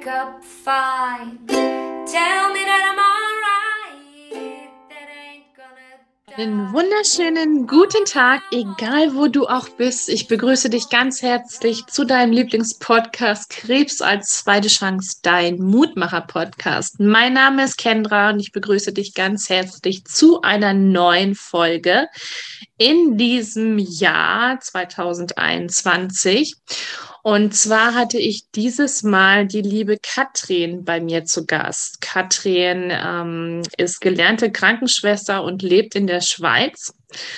wake up fine. Tell me that I'm alright. That ain't gonna Einen wunderschönen guten Tag, egal wo du auch bist. Ich begrüße dich ganz herzlich zu deinem Lieblingspodcast Krebs als zweite Chance, dein Mutmacher-Podcast. Mein Name ist Kendra und ich begrüße dich ganz herzlich zu einer neuen Folge in diesem Jahr 2021. Und zwar hatte ich dieses Mal die liebe Katrin bei mir zu Gast. Katrin ist gelernte Krankenschwester und lebt in der Schweiz,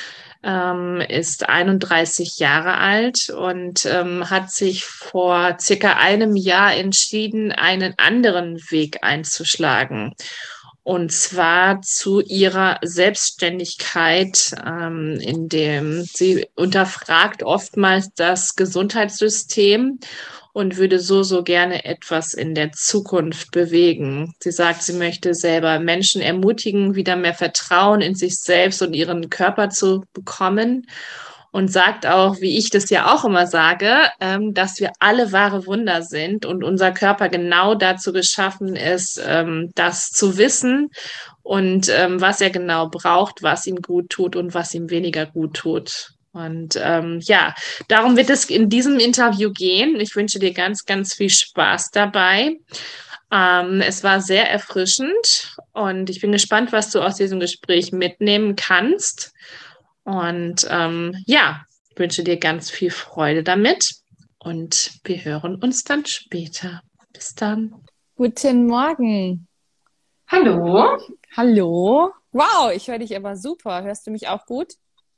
ist 31 Jahre alt und hat sich vor circa einem Jahr entschieden, einen anderen Weg einzuschlagen. Und zwar zu ihrer Selbstständigkeit, in dem sie unterfragt oftmals das Gesundheitssystem und würde so gerne etwas in der Zukunft bewegen. Sie sagt, sie möchte selber Menschen ermutigen, wieder mehr Vertrauen in sich selbst und ihren Körper zu bekommen. Und sagt auch, wie ich das ja auch immer sage, dass wir alle wahre Wunder sind und unser Körper genau dazu geschaffen ist, das zu wissen und was er genau braucht, was ihm gut tut und was ihm weniger gut tut. Und ja, darum wird es in diesem Interview gehen. Ich wünsche dir ganz, ganz viel Spaß dabei. Es war sehr erfrischend und ich bin gespannt, was du aus diesem Gespräch mitnehmen kannst. Und ja, ich wünsche dir ganz viel Freude damit und wir hören uns dann später. Bis dann. Guten Morgen. Hallo. Hallo. Wow, ich höre dich aber super. Hörst du mich auch gut?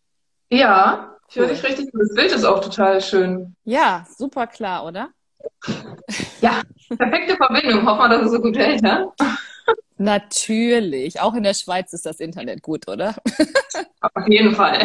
Ja, ich höre Cool. dich richtig gut. Das Bild ist auch total schön. Ja, super klar, oder? Ja, perfekte Verbindung. Hoffen wir, dass es so gut hält, ja? Natürlich. Auch in der Schweiz ist das Internet gut, oder? Auf jeden Fall.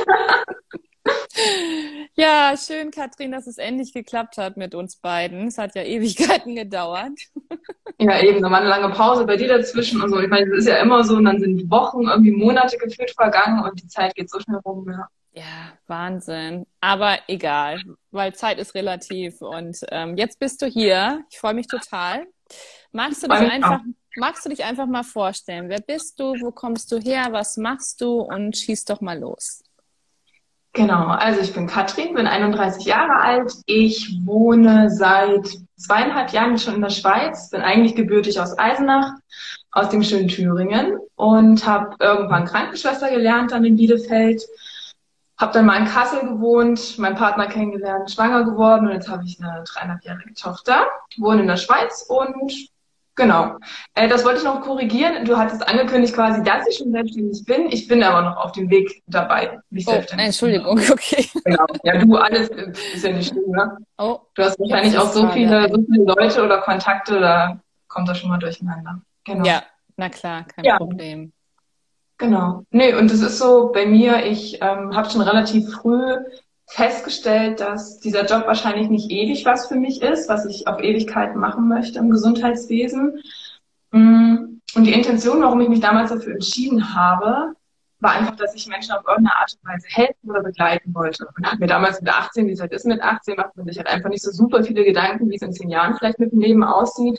Ja, schön, Katrin, dass es endlich geklappt hat mit uns beiden. Es hat ja Ewigkeiten gedauert. Ja, eben, da war eine lange Pause bei dir dazwischen und so. Ich meine, das ist ja immer so und dann sind Wochen, irgendwie Monate gefühlt vergangen und die Zeit geht so schnell rum, ja. Ja, Wahnsinn. Aber egal, weil Zeit ist relativ und jetzt bist du hier. Ich freue mich total. Magst du dich einfach mal vorstellen? Wer bist du? Wo kommst du her? Was machst du? Und schieß doch mal los. Genau, also ich bin Katrin, bin 31 Jahre alt. Ich wohne seit 2,5 Jahren schon in der Schweiz, bin eigentlich gebürtig aus Eisenach, aus dem schönen Thüringen und habe irgendwann Krankenschwester gelernt dann in Bielefeld. Habe dann mal in Kassel gewohnt, meinen Partner kennengelernt, schwanger geworden und jetzt habe ich eine 3,5-jährige Tochter, wohne in der Schweiz und genau. Das wollte ich noch korrigieren. Du hattest angekündigt quasi, dass ich schon selbstständig bin. Ich bin aber noch auf dem Weg dabei, mich selbstständig zu machen. Entschuldigung, okay. Genau. Ja, du, alles ist ja nicht schlimm, ne? Oh, Du hast wahrscheinlich auch so viele Leute oder Kontakte, da kommt das schon mal durcheinander. Genau. ja, na klar, kein Problem. Genau. Nee, und es ist so bei mir, ich habe schon relativ früh festgestellt, dass dieser Job wahrscheinlich nicht ewig was für mich ist, was ich auf Ewigkeiten machen möchte im Gesundheitswesen. Und die Intention, warum ich mich damals dafür entschieden habe, war einfach, dass ich Menschen auf irgendeine Art und Weise helfen oder begleiten wollte. Und habe mir damals mit 18, wie es halt ist mit 18, macht man sich halt einfach nicht so super viele Gedanken, wie es in 10 Jahren vielleicht mit dem Leben aussieht.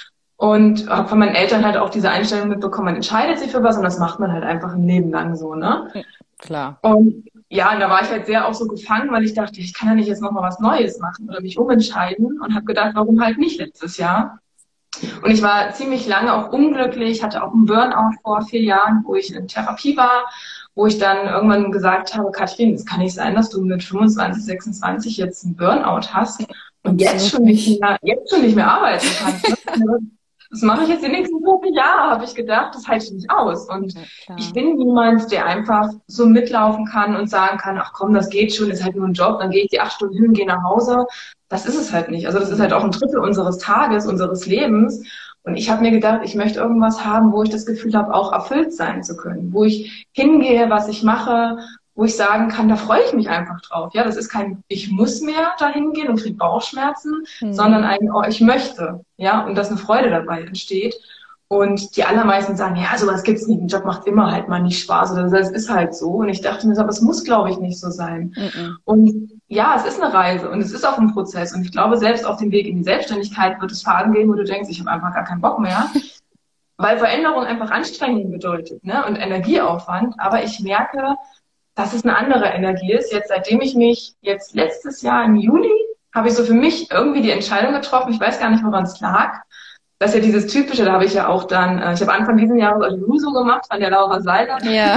Und habe von meinen Eltern halt auch diese Einstellung mitbekommen, man entscheidet sich für was und das macht man halt einfach ein Leben lang so, ne? Klar. Und ja, und da war ich halt sehr auch so gefangen, weil ich dachte, ich kann ja nicht jetzt nochmal was Neues machen oder mich umentscheiden und habe gedacht, warum halt nicht letztes Jahr? Und ich war ziemlich lange auch unglücklich, hatte auch einen Burnout vor 4 Jahren, wo ich in Therapie war, wo ich dann irgendwann gesagt habe, Katrin, es kann nicht sein, dass du mit 25, 26 jetzt einen Burnout hast und jetzt schon nicht mehr arbeiten kannst. Das mache ich jetzt die nächsten 5 Jahre, habe ich gedacht, das halte ich nicht aus. Und ich bin niemand, der einfach so mitlaufen kann und sagen kann, ach komm, das geht schon, ist halt nur ein Job, dann gehe ich die 8 Stunden hin, gehe nach Hause. Das ist es halt nicht. Also das ist halt auch ein Drittel unseres Tages, unseres Lebens. Und ich habe mir gedacht, ich möchte irgendwas haben, wo ich das Gefühl habe, auch erfüllt sein zu können. Wo ich hingehe, was ich mache, wo ich sagen kann, da freue ich mich einfach drauf. Ja, das ist kein, ich muss mehr dahin gehen und kriege Bauchschmerzen, sondern ein, oh, ich möchte. Ja, und dass eine Freude dabei entsteht. Und die allermeisten sagen, ja, sowas gibt's nicht, ein Job macht immer halt mal nicht Spaß oder das ist halt so. Und ich dachte mir so, aber es muss, glaube ich, nicht so sein. Und ja, es ist eine Reise und es ist auch ein Prozess. Und ich glaube, selbst auf dem Weg in die Selbstständigkeit wird es Phasen geben, wo du denkst, ich habe einfach gar keinen Bock mehr. Weil Veränderung einfach Anstrengung bedeutet, ne? Und Energieaufwand. Aber ich merke, dass es eine andere Energie ist. Jetzt, seitdem ich mich jetzt letztes Jahr im Juli, habe ich so für mich irgendwie die Entscheidung getroffen, ich weiß gar nicht, woran es lag. Das ist ja dieses Typische, da habe ich ja auch dann, ich habe Anfang diesen Jahres Juso gemacht von der Laura Seiler. Ja.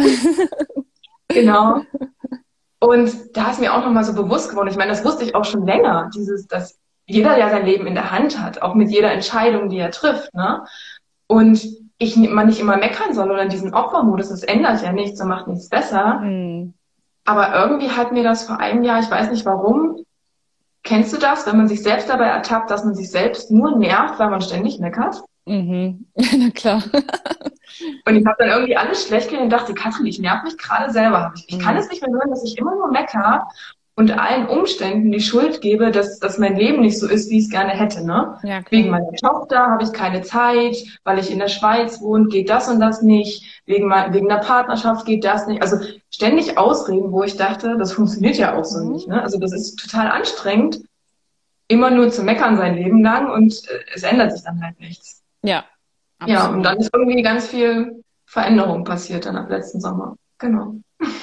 Genau. Und da ist mir auch nochmal so bewusst geworden, ich meine, das wusste ich auch schon länger, dass jeder ja sein Leben in der Hand hat, auch mit jeder Entscheidung, die er trifft, ne? Und man nicht immer meckern soll oder diesen Opfermodus, das ändert ja nichts und macht nichts besser. Aber irgendwie hat mir das vor einem Jahr, ich weiß nicht warum, kennst du das, wenn man sich selbst dabei ertappt, dass man sich selbst nur nervt, weil man ständig meckert? Na klar. Und ich habe dann irgendwie alles schlecht gehen und dachte, Katrin, ich nerv mich gerade selber. Ich kann es nicht mehr hören, dass ich immer nur meckere und allen Umständen die Schuld gebe, dass mein Leben nicht so ist, wie ich es gerne hätte. Ne? Ja, klar. Wegen meiner Tochter habe ich keine Zeit, weil ich in der Schweiz wohne, geht das und das nicht. Wegen der Partnerschaft geht das nicht. Also ständig Ausreden, wo ich dachte, das funktioniert ja auch so nicht. Ne? Also das ist total anstrengend, immer nur zu meckern sein Leben lang und es ändert sich dann halt nichts. Ja. Absolut. Ja, und dann ist irgendwie ganz viel Veränderung passiert dann ab letzten Sommer. Genau.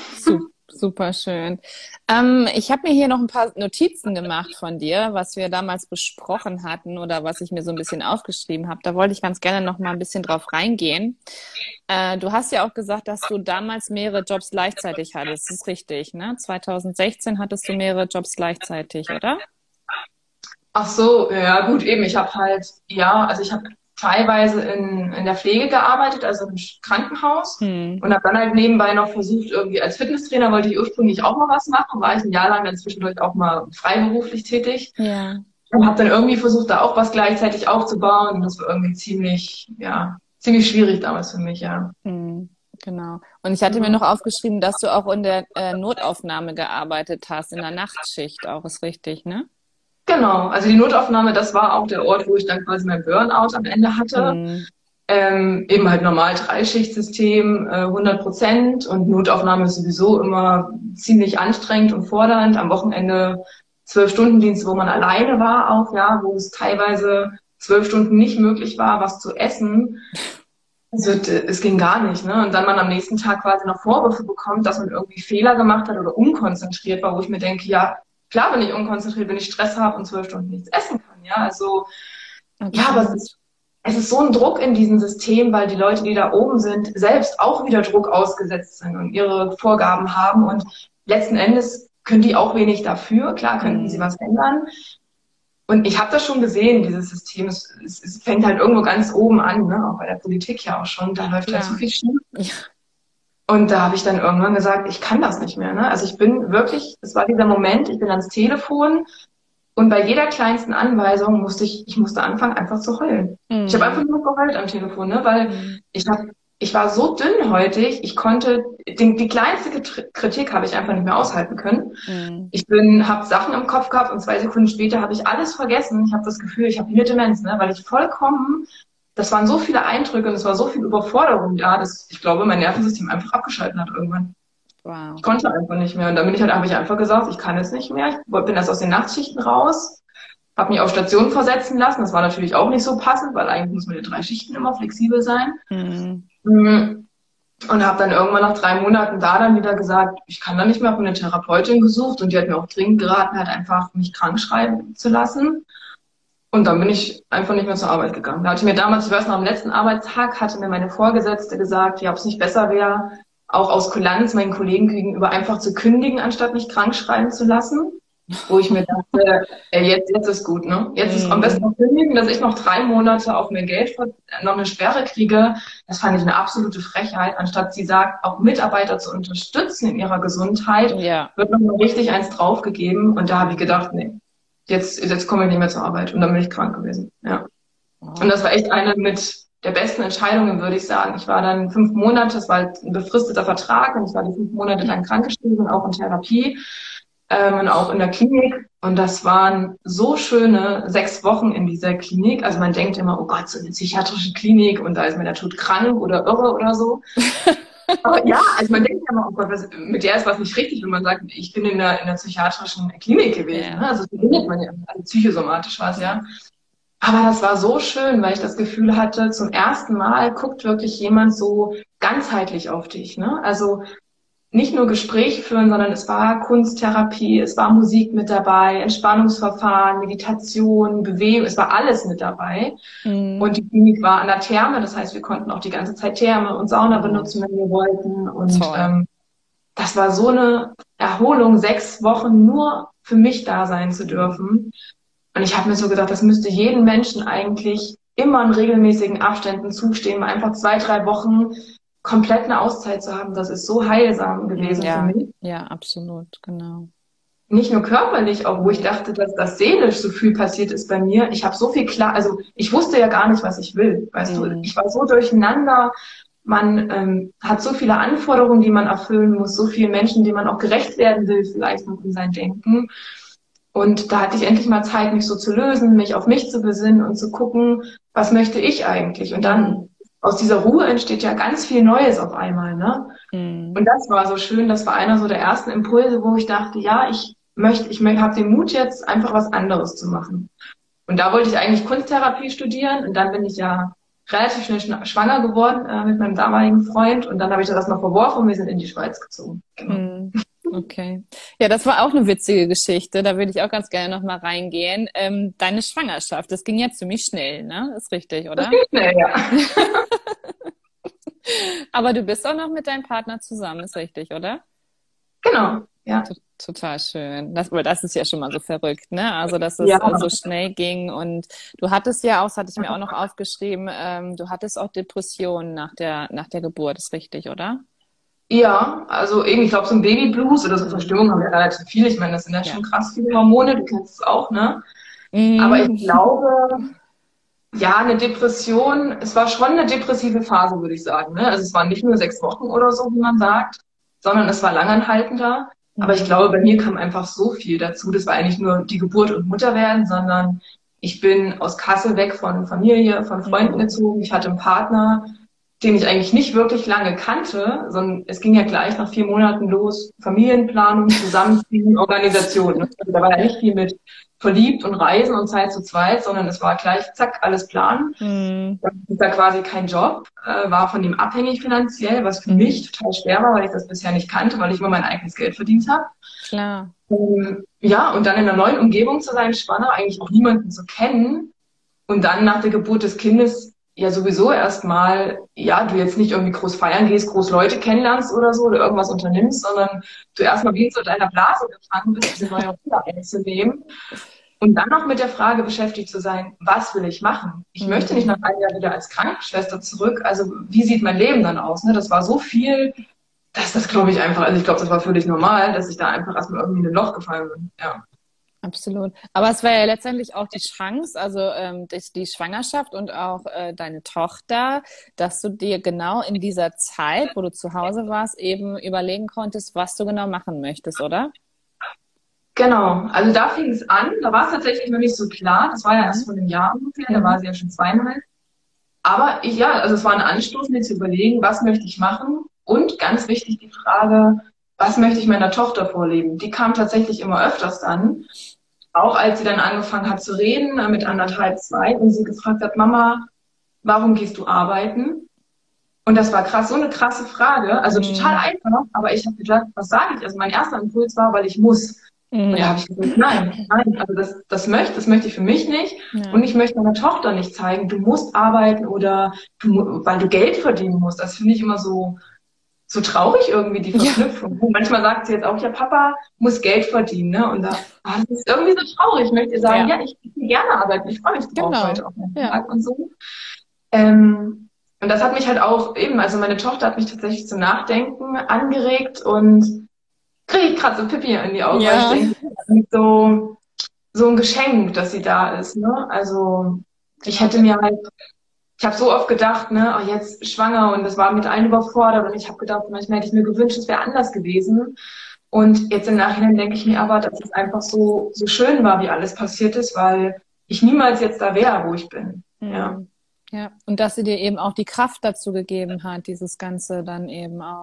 Super schön. Ich habe mir hier noch ein paar Notizen gemacht von dir, was wir damals besprochen hatten oder was ich mir so ein bisschen aufgeschrieben habe. Da wollte ich ganz gerne noch mal ein bisschen drauf reingehen. Du hast ja auch gesagt, dass du damals mehrere Jobs gleichzeitig hattest. Das ist richtig, ne? 2016 hattest du mehrere Jobs gleichzeitig, oder? Ach so, ja gut, eben. Ich habe ich habe teilweise in der Pflege gearbeitet, also im Krankenhaus und habe dann halt nebenbei noch versucht, irgendwie als Fitnesstrainer wollte ich ursprünglich auch mal was machen, war ich ein Jahr lang dann zwischendurch auch mal freiberuflich tätig und habe dann irgendwie versucht, da auch was gleichzeitig aufzubauen und das war irgendwie ziemlich schwierig damals für mich, ja. Genau. Und ich hatte mir noch aufgeschrieben, dass du auch in der Notaufnahme gearbeitet hast, in der Nachtschicht auch, ist richtig, ne? Genau, also die Notaufnahme, das war auch der Ort, wo ich dann quasi mein Burnout am Ende hatte. Eben halt normal Dreischichtsystem, 100% und Notaufnahme ist sowieso immer ziemlich anstrengend und fordernd. Am Wochenende 12-Stunden-Dienst, wo man alleine war auch, ja, wo es teilweise 12 Stunden nicht möglich war, was zu essen. Also, es ging gar nicht, ne? Und dann man am nächsten Tag quasi noch Vorwürfe bekommt, dass man irgendwie Fehler gemacht hat oder unkonzentriert war, wo ich mir denke, ja, klar bin ich unkonzentriert, wenn ich Stress habe und 12 Stunden nichts essen kann, ja. Also, aber es ist so ein Druck in diesem System, weil die Leute, die da oben sind, selbst auch wieder Druck ausgesetzt sind und ihre Vorgaben haben und letzten Endes können die auch wenig dafür. Klar könnten sie was ändern. Und ich habe das schon gesehen, dieses System. Es fängt halt irgendwo ganz oben an, ne? Auch bei der Politik ja auch schon. Da läuft halt so viel schief. Ja. Und da habe ich dann irgendwann gesagt, ich kann das nicht mehr. Ne? Also ich bin wirklich, es war dieser Moment, ich bin ans Telefon und bei jeder kleinsten Anweisung musste anfangen, einfach zu heulen. Ich habe einfach nur geheult am Telefon, ne? Weil ich war so dünnhäutig, ich konnte, die kleinste Kritik habe ich einfach nicht mehr aushalten können. Ich habe Sachen im Kopf gehabt und 2 Sekunden später habe ich alles vergessen. Ich habe das Gefühl, ich habe hier Demenz, ne? Weil ich das waren so viele Eindrücke und es war so viel Überforderung da, dass ich glaube, mein Nervensystem einfach abgeschaltet hat irgendwann. Wow. Ich konnte einfach nicht mehr. Und dann habe ich einfach gesagt, ich kann es nicht mehr. Ich bin erst aus den Nachtschichten raus, habe mich auf Station versetzen lassen. Das war natürlich auch nicht so passend, weil eigentlich muss man in 3 Schichten immer flexibel sein. Und habe dann irgendwann nach 3 Monaten da dann wieder gesagt, ich kann da nicht mehr, habe eine Therapeutin gesucht und die hat mir auch dringend geraten, halt einfach mich krank schreiben zu lassen. Und dann bin ich einfach nicht mehr zur Arbeit gegangen. Da hatte mir damals, ich weiß noch, am letzten Arbeitstag hatte mir meine Vorgesetzte gesagt, ja, ob es nicht besser wäre, auch aus Kulanz meinen Kollegen gegenüber einfach zu kündigen, anstatt mich krank schreiben zu lassen. Wo ich mir dachte, jetzt ist gut, ne? Jetzt ist am besten noch kündigen, dass ich noch 3 Monate auf mein Geld noch eine Sperre kriege. Das fand ich eine absolute Frechheit, anstatt sie sagt, auch Mitarbeiter zu unterstützen in ihrer Gesundheit, wird noch mal richtig eins draufgegeben. Und da habe ich gedacht, nee. Jetzt komme ich nicht mehr zur Arbeit und dann bin ich krank gewesen. Ja. Und das war echt eine mit der besten Entscheidungen, würde ich sagen. Ich war dann 5 Monate, das war halt ein befristeter Vertrag und ich war die 5 Monate lang krankgeschrieben, auch in Therapie. und auch in der Klinik. Und das waren so schöne 6 Wochen in dieser Klinik. Also man denkt immer, oh Gott, so eine psychiatrische Klinik und da ist man ja tot krank oder irre oder so. Aber ja, also man denkt ja immer, oh Gott, mit der ist was nicht richtig, wenn man sagt, ich bin in der psychiatrischen Klinik gewesen. Ne? Also so findet man ja, also psychosomatisch war es ja. Aber das war so schön, weil ich das Gefühl hatte, zum ersten Mal guckt wirklich jemand so ganzheitlich auf dich. Ne? Also nicht nur Gespräche führen, sondern es war Kunsttherapie, es war Musik mit dabei, Entspannungsverfahren, Meditation, Bewegung, es war alles mit dabei. Und die Klinik war an der Therme, das heißt, wir konnten auch die ganze Zeit Therme und Sauna benutzen, wenn wir wollten. Und das war so eine Erholung, 6 Wochen nur für mich da sein zu dürfen. Und ich habe mir so gedacht, das müsste jedem Menschen eigentlich immer in regelmäßigen Abständen zustehen, einfach 2, 3 Wochen komplett eine Auszeit zu haben. Das ist so heilsam gewesen für mich. Ja, absolut, genau. Nicht nur körperlich, auch wo ich dachte, dass das seelisch so viel passiert ist bei mir. Ich habe so viel also ich wusste ja gar nicht, was ich will. Weißt du, ich war so durcheinander. Man hat so viele Anforderungen, die man erfüllen muss, so viele Menschen, denen man auch gerecht werden will, vielleicht noch in sein Denken. Und da hatte ich endlich mal Zeit, mich so zu lösen, mich auf mich zu besinnen und zu gucken, was möchte ich eigentlich? Und dann aus dieser Ruhe entsteht ja ganz viel Neues auf einmal, ne? Und das war so schön, das war einer so der ersten Impulse, wo ich dachte, ja, ich habe den Mut jetzt, einfach was anderes zu machen. Und da wollte ich eigentlich Kunsttherapie studieren und dann bin ich ja relativ schnell schwanger geworden mit meinem damaligen Freund und dann habe ich das mal verworfen und wir sind in die Schweiz gezogen. Genau. Okay. Ja, das war auch eine witzige Geschichte. Da würde ich auch ganz gerne noch mal reingehen. Deine Schwangerschaft, das ging ja ziemlich schnell, ne? Ist richtig, oder? Das ging schnell, ja. Aber du bist auch noch mit deinem Partner zusammen, ist richtig, oder? Genau, ja. Total schön. Das ist ja schon mal so verrückt, ne? Also, dass es so schnell ging. Und du hattest ja auch, das hatte ich mir auch noch aufgeschrieben, du hattest auch Depressionen nach der Geburt, ist richtig, oder? Ja, also irgendwie, ich glaube, so ein Babyblues oder so Verstimmungen haben wir relativ viel. Ich meine, das sind ja schon krass viele Hormone, du kennst es auch, ne? Aber ich glaube, ja, eine Depression, es war schon eine depressive Phase, würde ich sagen, ne? Also es waren nicht nur 6 Wochen oder so, wie man sagt, sondern es war langanhaltender. Aber ich glaube, bei mir kam einfach so viel dazu. Das war eigentlich nur die Geburt und Mutterwerden, sondern ich bin aus Kassel weg von Familie, von Freunden gezogen. Ich hatte einen Partner, den ich eigentlich nicht wirklich lange kannte, sondern es ging ja gleich nach 4 Monaten los, Familienplanung, Zusammenziehen, Organisation. Also da war ja nicht viel mit verliebt und Reisen und Zeit zu zweit, sondern es war gleich, zack, alles planen. Das ist da quasi kein Job, war von ihm abhängig finanziell, was für mich total schwer war, weil ich das bisher nicht kannte, weil ich immer mein eigenes Geld verdient habe. Klar. Ja, und dann in einer neuen Umgebung zu sein, schwanger, eigentlich auch niemanden zu kennen und dann nach der Geburt des Kindes ja sowieso erstmal, ja, du jetzt nicht irgendwie groß feiern gehst, groß Leute kennenlernst oder so oder irgendwas unternimmst, sondern du erstmal wie zu deiner Blase gefangen bist, diese neue Rolle einzunehmen und dann noch mit der Frage beschäftigt zu sein, was will ich machen? Ich möchte nicht nach einem Jahr wieder als Krankenschwester zurück, also wie sieht mein Leben dann aus? Ne? Das war so viel, dass das glaube ich einfach, also ich glaube, das war völlig normal, dass ich da einfach erstmal irgendwie in ein Loch gefallen bin, ja. Absolut. Aber es war ja letztendlich auch die Chance, also die Schwangerschaft und auch deine Tochter, dass du dir genau in dieser Zeit, wo du zu Hause warst, eben überlegen konntest, was du genau machen möchtest, oder? Genau. Also da fing es an. Da war es tatsächlich noch nicht so klar. Das war ja erst vor einem Jahr ungefähr. Da war sie ja schon 2,5. Aber also es war ein Anstoß, mir zu überlegen, was möchte ich machen? Und ganz wichtig die Frage, was möchte ich meiner Tochter vorleben? Die kam tatsächlich immer öfters dann. Auch als sie dann angefangen hat zu reden, mit 1,5, 2, und sie gefragt hat, Mama, warum gehst du arbeiten? Und das war krass, so eine krasse Frage. Also total einfach, aber ich habe gedacht, was sage ich? Also mein erster Impuls war, weil ich muss. Und da habe ich gesagt, nein, also das möchte ich für mich nicht. Ja. Und ich möchte meiner Tochter nicht zeigen, du musst arbeiten oder weil du Geld verdienen musst. Das finde ich immer so traurig irgendwie, die Verknüpfung. Ja. Manchmal sagt sie jetzt auch, ja, Papa muss Geld verdienen, ne? Und das ist irgendwie so traurig. Ich möchte ihr sagen, ja, ich will gerne arbeiten. Ich freue mich drauf heute auf meinen Tag und so. Und das hat mich halt auch eben, also meine Tochter hat mich tatsächlich zum Nachdenken angeregt und kriege ich gerade so Pippi in die Augen, weil ich denke, so ein Geschenk, dass sie da ist, ne? Also ich habe so oft gedacht, ne, oh, jetzt schwanger und das war mit allen überfordert und ich habe gedacht, manchmal hätte ich mir gewünscht, es wäre anders gewesen. Und jetzt im Nachhinein denke ich mir aber, dass es einfach so schön war, wie alles passiert ist, weil ich niemals jetzt da wäre, wo ich bin. Ja. Ja, und dass sie dir eben auch die Kraft dazu gegeben hat, dieses Ganze dann eben auch,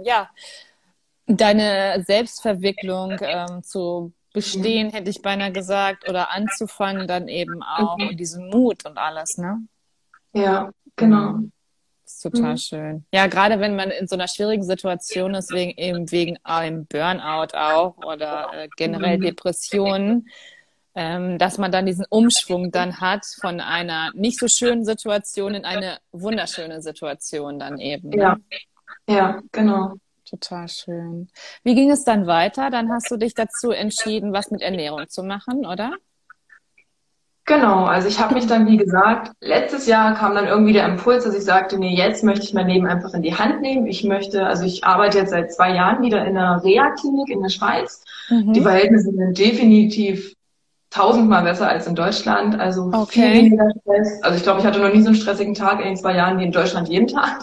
deine Selbstverwicklung zu bestehen, hätte ich beinahe gesagt, oder anzufangen dann eben auch und diesen Mut und alles, ne? Ja, genau. Das ist total schön. Ja, gerade wenn man in so einer schwierigen Situation ist, wegen einem Burnout auch oder generell Depressionen, dass man dann diesen Umschwung dann hat von einer nicht so schönen Situation in eine wunderschöne Situation dann eben. Ne? Ja, genau. Total schön. Wie ging es dann weiter? Dann hast du dich dazu entschieden, was mit Ernährung zu machen, oder? Genau, also ich habe mich dann, wie gesagt, letztes Jahr kam dann irgendwie der Impuls, dass ich sagte, nee, jetzt möchte ich mein Leben einfach in die Hand nehmen. Ich arbeite jetzt seit 2 Jahren wieder in einer Reha-Klinik in der Schweiz. Die Verhältnisse sind definitiv 1000-mal besser als in Deutschland, also viel weniger Stress. Also ich glaube, ich hatte noch nie so einen stressigen Tag in den 2 Jahren wie in Deutschland jeden Tag.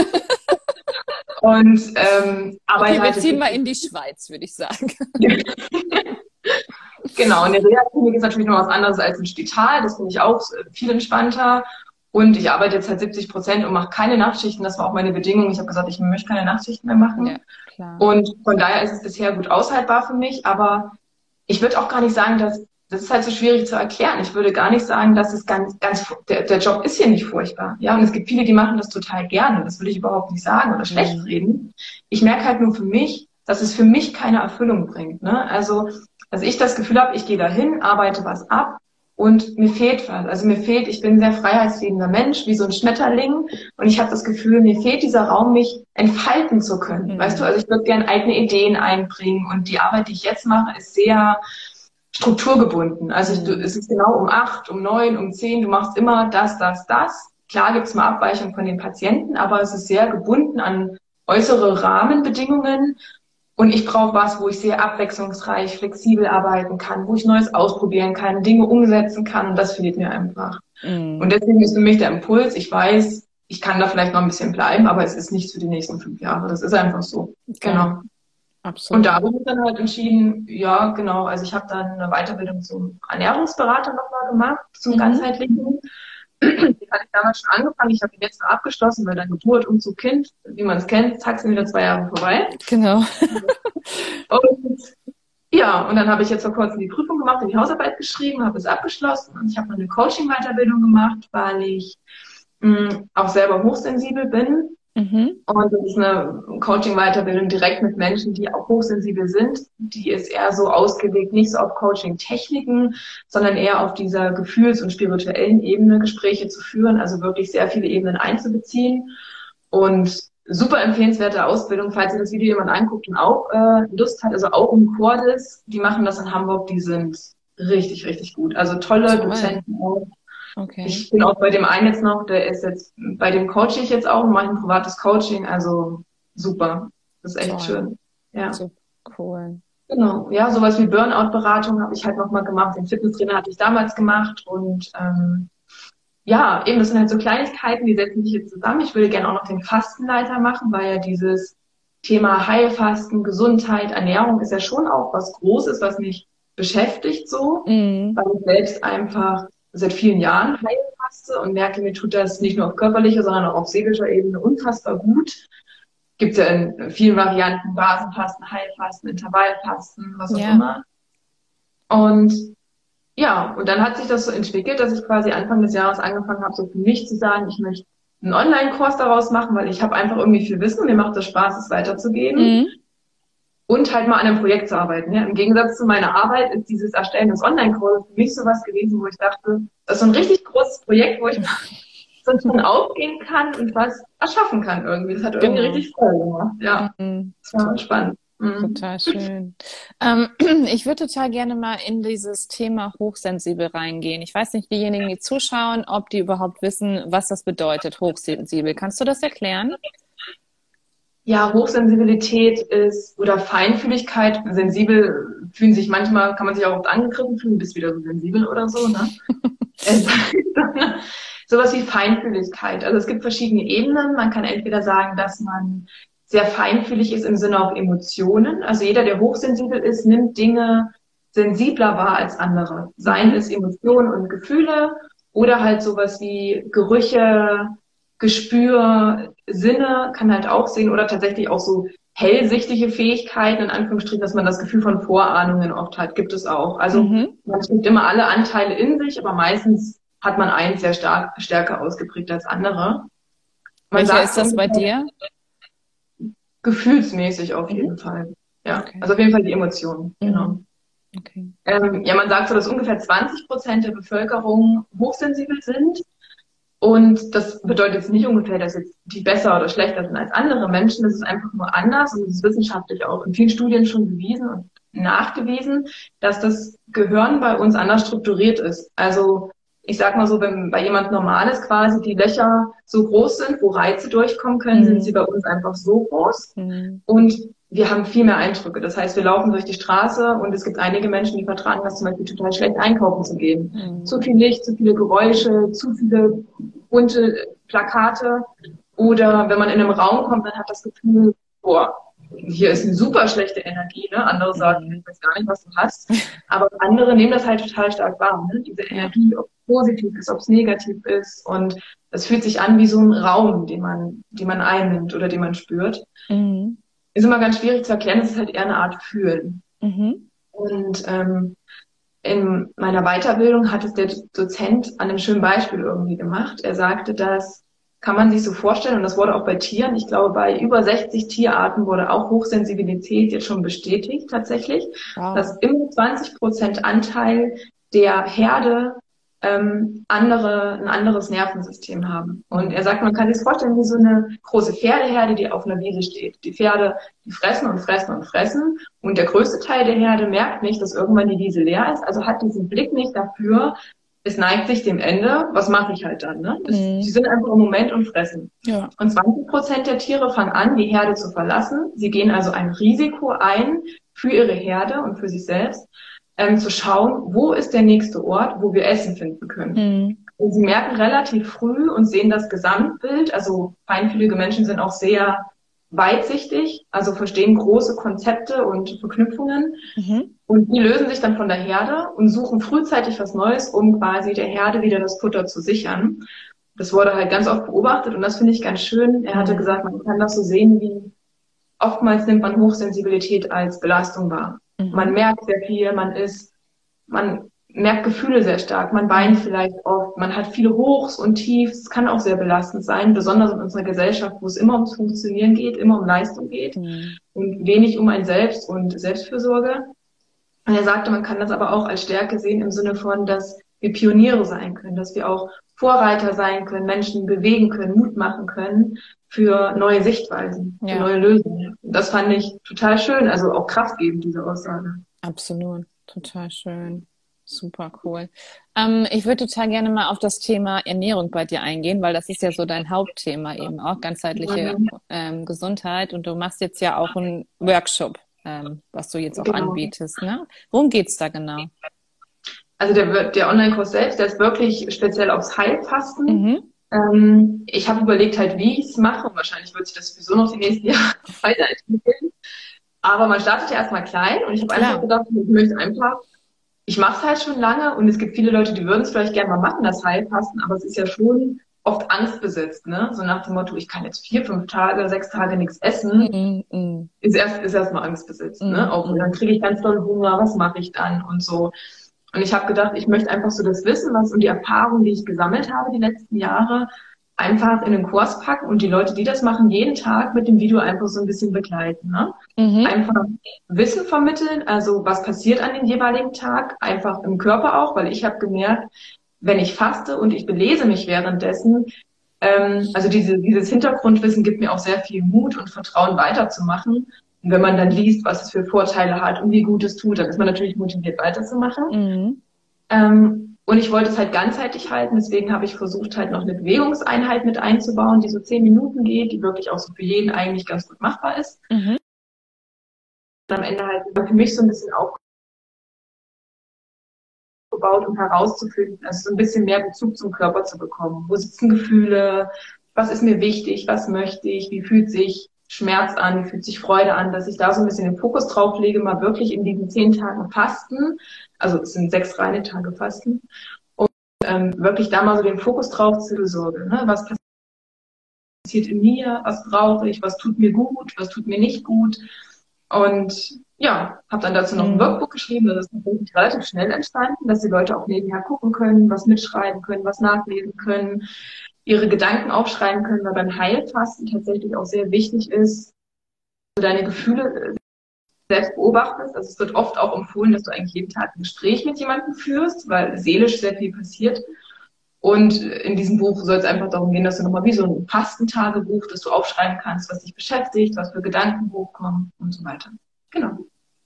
Und wir ziehen mal in die Schweiz, würde ich sagen. Genau, und eine Reha-Klinik ist natürlich noch was anderes als ein Spital. Das finde ich auch viel entspannter. Und ich arbeite jetzt halt 70% und mache keine Nachtschichten. Das war auch meine Bedingung. Ich habe gesagt, ich möchte keine Nachtschichten mehr machen. Ja, klar. Und von daher ist es bisher gut aushaltbar für mich. Aber ich würde auch gar nicht sagen, das ist halt so schwierig zu erklären. Ich würde gar nicht sagen, dass es der Job ist hier nicht furchtbar. Ja, und es gibt viele, die machen das total gerne. Das will ich überhaupt nicht sagen oder schlecht reden. Ich merke halt nur für mich, dass es für mich keine Erfüllung bringt. Ne? Also, dass ich das Gefühl habe, ich gehe dahin, arbeite was ab und mir fehlt was. Also ich bin ein sehr freiheitsliebender Mensch, wie so ein Schmetterling. Und ich habe das Gefühl, mir fehlt dieser Raum, mich entfalten zu können. Weißt du, also ich würde gerne eigene Ideen einbringen. Und die Arbeit, die ich jetzt mache, ist sehr strukturgebunden. Also es ist genau um 8, um 9, um 10. Du machst immer das. Klar gibt es mal Abweichungen von den Patienten, aber es ist sehr gebunden an äußere Rahmenbedingungen. Und ich brauche was, wo ich sehr abwechslungsreich, flexibel arbeiten kann, wo ich Neues ausprobieren kann, Dinge umsetzen kann. Und das fehlt mir einfach. Und deswegen ist für mich der Impuls, ich weiß, ich kann da vielleicht noch ein bisschen bleiben, aber es ist nichts für die nächsten 5 Jahre. Das ist einfach so. Genau. Absolut. Und da habe ich dann halt entschieden, ja, genau, also ich habe dann eine Weiterbildung zum Ernährungsberater nochmal gemacht, zum ganzheitlichen. Die hatte ich damals schon angefangen, ich habe die jetzt noch abgeschlossen, weil dann Geburt, Umzug, Kind, wie man es kennt, zack, sind wieder 2 Jahre vorbei. Genau. Und dann habe ich jetzt vor kurzem die Prüfung gemacht, die Hausarbeit geschrieben, habe es abgeschlossen und ich habe noch eine Coaching-Weiterbildung gemacht, weil ich auch selber hochsensibel bin. Und das ist eine Coaching-Weiterbildung direkt mit Menschen, die auch hochsensibel sind. Die ist eher so ausgelegt, nicht so auf Coaching-Techniken, sondern eher auf dieser gefühls- und spirituellen Ebene Gespräche zu führen, also wirklich sehr viele Ebenen einzubeziehen. Und super empfehlenswerte Ausbildung, falls ihr das Video jemand anguckt und auch Lust hat, also auch im Cordis, die machen das in Hamburg, die sind richtig, richtig gut. Also tolle Dozenten auch. Okay. Ich bin auch bei dem einen jetzt noch, bei dem coache ich jetzt auch und mache ein privates Coaching, also super. Das ist echt schön. Ja. So cool. Genau. Ja, sowas wie Burnout-Beratung habe ich halt nochmal gemacht. Den Fitnesstrainer hatte ich damals gemacht und eben, das sind halt so Kleinigkeiten, die setzen sich jetzt zusammen. Ich würde gerne auch noch den Fastenleiter machen, weil ja dieses Thema Heilfasten, Gesundheit, Ernährung ist ja schon auch was Großes, was mich beschäftigt so, weil ich selbst einfach seit vielen Jahren Heilfaste und merke, mir tut das nicht nur auf körperlicher, sondern auch auf seelischer Ebene unfassbar gut. Gibt es ja in vielen Varianten, Basenfasten, Heilfasten, Intervallfasten, was auch immer. Und dann hat sich das so entwickelt, dass ich quasi Anfang des Jahres angefangen habe, so für mich zu sagen, ich möchte einen Online-Kurs daraus machen, weil ich habe einfach irgendwie viel Wissen, mir macht das Spaß, es weiterzugeben. Und halt mal an einem Projekt zu arbeiten. Ja. Im Gegensatz zu meiner Arbeit ist dieses Erstellen des Online-Kurses für mich sowas gewesen, wo ich dachte, das ist so ein richtig großes Projekt, wo ich sonst dann aufgehen kann und was erschaffen kann irgendwie. Das hat irgendwie richtig Freude gemacht. Ja, das war spannend. Total schön. Ich würde total gerne mal in dieses Thema hochsensibel reingehen. Ich weiß nicht, diejenigen, die zuschauen, ob die überhaupt wissen, was das bedeutet, hochsensibel. Kannst du das erklären? Ja, Hochsensibilität oder Feinfühligkeit. Sensibel fühlen sich manchmal, kann man sich auch oft angegriffen fühlen, bist wieder so sensibel oder so, ne? Sowas wie Feinfühligkeit. Also es gibt verschiedene Ebenen. Man kann entweder sagen, dass man sehr feinfühlig ist im Sinne auf Emotionen. Also jeder, der hochsensibel ist, nimmt Dinge sensibler wahr als andere. Seien es Emotionen und Gefühle oder halt sowas wie Gerüche, Gespür, Sinne kann halt auch sehen oder tatsächlich auch so hellsichtige Fähigkeiten, in Anführungsstrichen, dass man das Gefühl von Vorahnungen oft hat, gibt es auch. Also man trägt immer alle Anteile in sich, aber meistens hat man eins sehr stärker ausgeprägt als andere. Welcher ist das bei dir? Gefühlsmäßig auf jeden Fall. Ja, Okay. also auf jeden Fall die Emotionen, genau. Okay. Ja, man sagt so, dass ungefähr 20% der Bevölkerung hochsensibel sind. Und das bedeutet jetzt nicht ungefähr, dass jetzt die besser oder schlechter sind als andere Menschen. Das ist einfach nur anders und es ist wissenschaftlich auch in vielen Studien schon bewiesen und nachgewiesen, dass das Gehirn bei uns anders strukturiert ist. Also ich sag mal so, wenn bei jemand Normales quasi die Löcher so groß sind, wo Reize durchkommen können, sind sie bei uns einfach so groß. Und wir haben viel mehr Eindrücke. Das heißt, wir laufen durch die Straße und es gibt einige Menschen, die vertragen das zum Beispiel total schlecht, einkaufen zu gehen. Zu viel Licht, zu viele Geräusche, zu viele bunte Plakate. Oder wenn man in einem Raum kommt, dann hat das Gefühl, boah, hier ist eine super schlechte Energie. Ne? Andere sagen, ich weiß gar nicht, was du hast. Aber andere nehmen das halt total stark wahr. Ne? Diese Energie, ob es positiv ist, ob es negativ ist. Und das fühlt sich an wie so ein Raum, den man einnimmt oder den man spürt. Ist immer ganz schwierig zu erklären, es ist halt eher eine Art Fühlen. Und in meiner Weiterbildung hat es der Dozent an einem schönen Beispiel irgendwie gemacht. Er sagte, das kann man sich so vorstellen, und das wurde auch bei Tieren, ich glaube, bei über 60 Tierarten wurde auch Hochsensibilität jetzt schon bestätigt tatsächlich, dass immer 20% Anteil der Herde ein anderes Nervensystem haben. Und er sagt, man kann sich vorstellen wie so eine große Pferdeherde, die auf einer Wiese steht. Die Pferde, die fressen und fressen und fressen. Und der größte Teil der Herde merkt nicht, dass irgendwann die Wiese leer ist, also hat diesen Blick nicht dafür, es neigt sich dem Ende, was mache ich halt dann? Ne? Sie sind einfach im Moment und fressen. Ja. Und 20% der Tiere fangen an, die Herde zu verlassen. Sie gehen also ein Risiko ein für ihre Herde und für sich selbst, zu schauen, wo ist der nächste Ort, wo wir Essen finden können. Und sie merken relativ früh und sehen das Gesamtbild. Also feinfühlige Menschen sind auch sehr weitsichtig, also verstehen große Konzepte und Verknüpfungen. Und die lösen sich dann von der Herde und suchen frühzeitig was Neues, um quasi der Herde wieder das Futter zu sichern. Das wurde halt ganz oft beobachtet und das finde ich ganz schön. Er hatte gesagt, man kann das so sehen, wie oftmals nimmt man Hochsensibilität als Belastung wahr. Man merkt sehr viel, man merkt Gefühle sehr stark, man weint vielleicht oft, man hat viele Hochs und Tiefs, es kann auch sehr belastend sein, besonders in unserer Gesellschaft, wo es immer ums Funktionieren geht, immer um Leistung geht und wenig um ein Selbst und Selbstfürsorge. Und er sagte, man kann das aber auch als Stärke sehen im Sinne von, dass wir Pioniere sein können, dass wir auch Vorreiter sein können, Menschen bewegen können, Mut machen können für neue Sichtweisen, für neue Lösungen. Und das fand ich total schön, also auch kraftgebend, diese Aussage. Absolut, total schön. Super cool. Ich würde total gerne mal auf das Thema Ernährung bei dir eingehen, weil das ist ja so dein Hauptthema eben auch, ganzheitliche Gesundheit. Und du machst jetzt ja auch einen Workshop, was du jetzt auch anbietest. Ne? Worum geht's da genau? Also der Online-Kurs selbst, der ist wirklich speziell aufs Heilfasten. Ich habe überlegt halt, wie ich es mache. Und wahrscheinlich wird sich das sowieso noch die nächsten Jahre weiterentwickeln. Aber man startet ja erstmal klein und ich habe einfach gedacht, ich mache es halt schon lange und es gibt viele Leute, die würden es vielleicht gerne mal machen, das Heilfasten, aber es ist ja schon oft angstbesetzt, ne? So nach dem Motto, ich kann jetzt 4, 5 Tage, 6 Tage nichts essen, ist erstmal angstbesetzt, ne? Auch, und dann kriege ich ganz doll Hunger, was mache ich dann und so. Und ich habe gedacht, ich möchte einfach so das Wissen, und die Erfahrung, die ich gesammelt habe die letzten Jahre, einfach in den Kurs packen und die Leute, die das machen, jeden Tag mit dem Video einfach so ein bisschen begleiten. Ne? Einfach Wissen vermitteln, also was passiert an dem jeweiligen Tag, einfach im Körper auch, weil ich habe gemerkt, wenn ich faste und ich belese mich währenddessen, also dieses Hintergrundwissen gibt mir auch sehr viel Mut und Vertrauen weiterzumachen. Und wenn man dann liest, was es für Vorteile hat und wie gut es tut, dann ist man natürlich motiviert weiterzumachen. Und ich wollte es halt ganzheitlich halten, deswegen habe ich versucht, halt noch eine Bewegungseinheit mit einzubauen, die so 10 Minuten geht, die wirklich auch so für jeden eigentlich ganz gut machbar ist. Und am Ende halt für mich so ein bisschen aufgebaut, um herauszufinden, also so ein bisschen mehr Bezug zum Körper zu bekommen. Wo sitzen Gefühle? Was ist mir wichtig? Was möchte ich? Wie fühlt sich Schmerz an, wie fühlt sich Freude an, dass ich da so ein bisschen den Fokus drauf lege, mal wirklich in diesen 10 Tagen Fasten, also es sind 6 reine Tage Fasten, und wirklich da mal so den Fokus drauf zu besorgen, ne? Was passiert in mir, was brauche ich, was tut mir gut, was tut mir nicht gut. Und ja, habe dann dazu noch ein Workbook geschrieben, das ist natürlich relativ schnell entstanden, dass die Leute auch nebenher gucken können, was mitschreiben können, was nachlesen können, ihre Gedanken aufschreiben können, weil beim Heilfasten tatsächlich auch sehr wichtig ist, dass du deine Gefühle selbst beobachtest. Also es wird oft auch empfohlen, dass du eigentlich jeden Tag ein Gespräch mit jemandem führst, weil seelisch sehr viel passiert. Und in diesem Buch soll es einfach darum gehen, dass du nochmal wie so ein Fastentagebuch, dass du aufschreiben kannst, was dich beschäftigt, was für Gedanken hochkommen und so weiter. Genau.